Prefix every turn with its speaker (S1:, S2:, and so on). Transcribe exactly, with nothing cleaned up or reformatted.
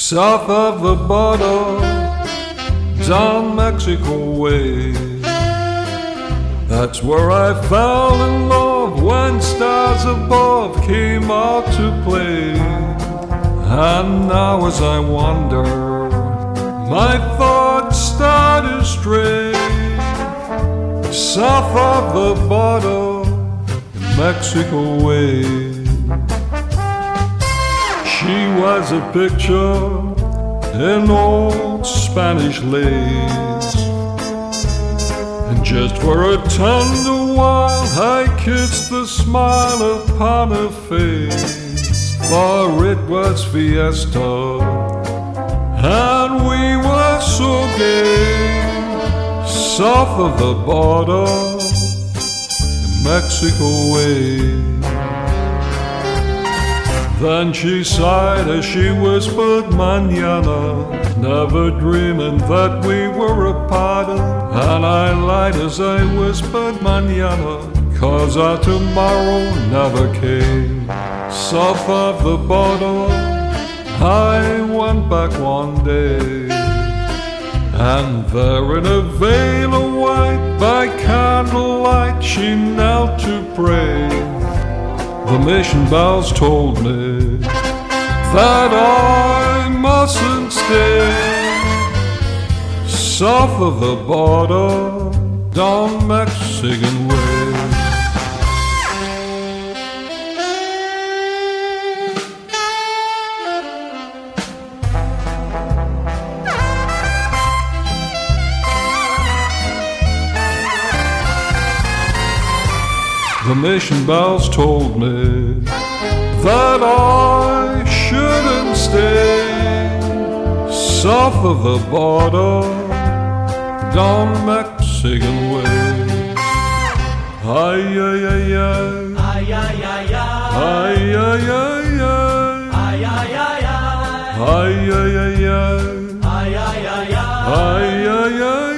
S1: south of the border, down Mexico way. That's where I fell in love when stars above came out to play. And now as I wander, my thoughts start to stray, south of the border, Mexico way. She was a picture in old Spanish lace, and just for a tender while I kissed the smile upon her face. For it was fiesta, and we were so gay, south of the border, Mexico way. Then she sighed as she whispered mañana, never dreaming that we were a part. And I lied as I whispered mañana, cause our tomorrow never came. South of the border, I went back one day, and there in a veil of white, by candlelight, she knelt to pray. The mission bells told me that I mustn't stay, south of the border, down Mexican way. The mission bells told me that I shouldn't stay, south of the border, down Mexican way. Ay, ay, ay, ay,
S2: Ay, ay, ay,
S1: ay, ay, ay,
S2: ay, ay, ay,
S1: ay, ay, ay, ay,
S2: ay, ay, ay, ay,
S1: ay, ay, ay.